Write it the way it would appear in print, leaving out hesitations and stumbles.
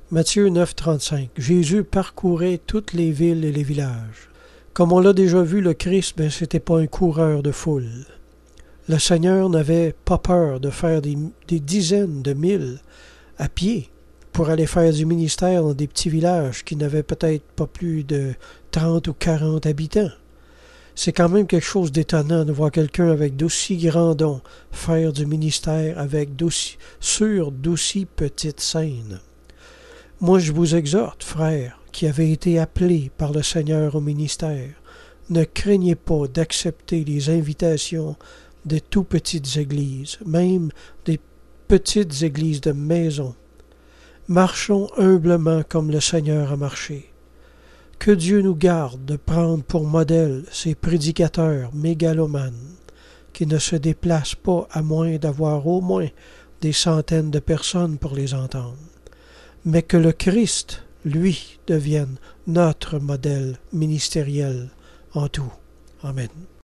Matthieu 9, 35. Jésus parcourait toutes les villes et les villages. Comme on l'a déjà vu, le Christ, c'était pas un coureur de foule. Le Seigneur n'avait pas peur de faire des dizaines de milles à pied pour aller faire du ministère dans des petits villages qui n'avaient peut-être pas plus de 30 ou 40 habitants. C'est quand même quelque chose d'étonnant de voir quelqu'un avec d'aussi grands dons faire du ministère sur d'aussi petites scènes. Moi, je vous exhorte, frères, qui avez été appelés par le Seigneur au ministère, ne craignez pas d'accepter les invitations de tout petites églises, même des petites églises de maison. Marchons humblement comme le Seigneur a marché. Que Dieu nous garde de prendre pour modèle ces prédicateurs mégalomanes qui ne se déplacent pas à moins d'avoir au moins des centaines de personnes pour les entendre, mais que le Christ, lui, devienne notre modèle ministériel en tout. Amen.